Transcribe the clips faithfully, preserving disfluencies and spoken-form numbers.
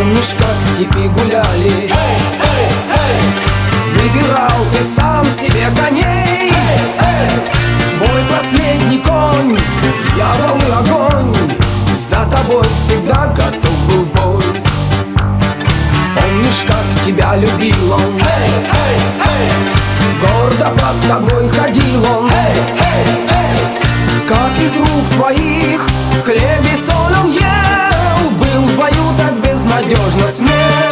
Помнишь, как в степи гуляли? Эй, эй, эй! Выбирал ты сам себе коней. Эй, эй! Твой последний конь, дьявол и огонь, за тобой всегда готов был в бой. Помнишь, как тебя любил он? Эй, эй, эй! Гордо под тобой ходил он. Эй, эй, эй! Как из рук твоих хлеб и соль он ел, был в бою так безнадежно смел.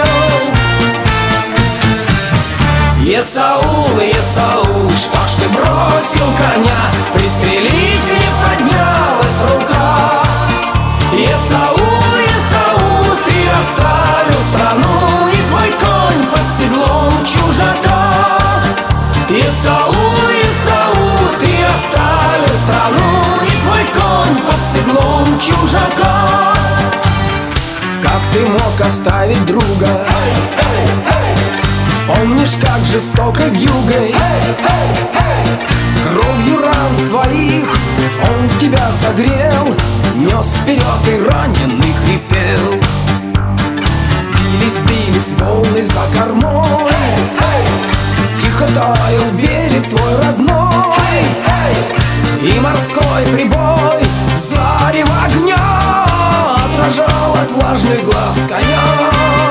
Есаул, Есаул, что ж ты бросил коня? Пристрелить не поднялась рука. Есаул, Есаул, ты оставил страну, и твой конь под седлом чужака. Есаул, Есаул, ты оставил страну, и твой конь под седлом чужака. Как ты мог оставить друга? Эй, эй, эй! Помнишь, как жестоко вьюгой, Эй, эй, эй! кровью ран своих он тебя согрел, нес вперед и раненый хрипел. Бились, бились волны за кормой, тихо таял берег твой родной, и морской прибой зарево огня отражал от влажных глаз коня.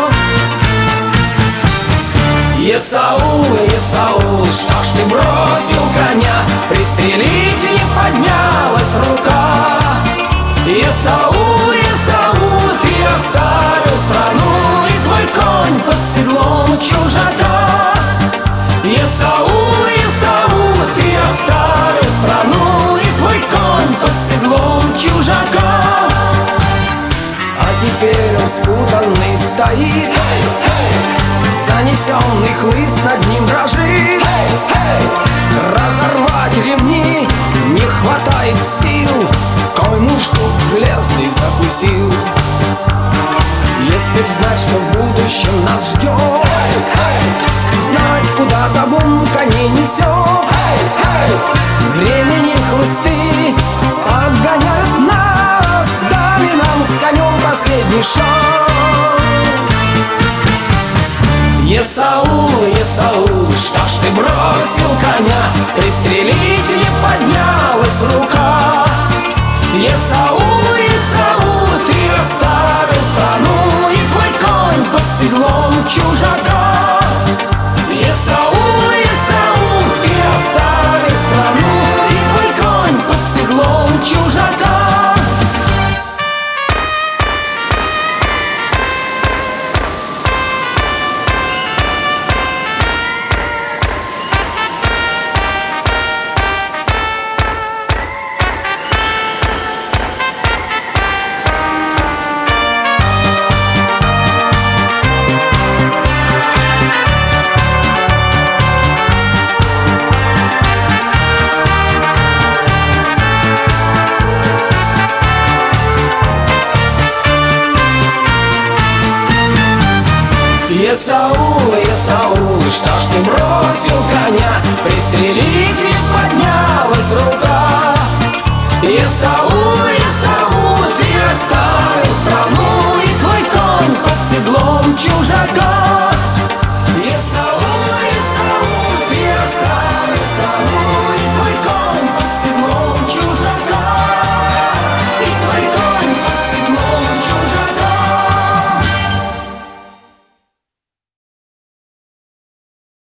Есаул, Есаул, что ж ты бросил коня? Пристрелить не поднялась рука. Есаул, Есаул, ты оставил страну, и твой конь под седлом чужака. Есаул, Есаул, ты оставил страну, и твой конь под седлом чужака. А теперь он спутанный стоит, занесенный хлыст над ним дрожит. Разорвать ремни не хватает сил, кой мушку железный закусил. Если б знать, что в будущем нас ждет, знать, куда табун коней несет, времени хлысты отгоняют нас, дали нам с конем последний шанс. Есаул, Есаул, что ж ты бросил коня? Пристрелить не поднялась рука. Есаул, Есаул, ты оставил страну, и твой конь под седлом чужака. Есаул, Есаул, ты оставил страну, и твой конь под седлом чужака. Есаул, Есаул, что ж ты бросил коня? Пристрелить не поднялась рука. Есаул,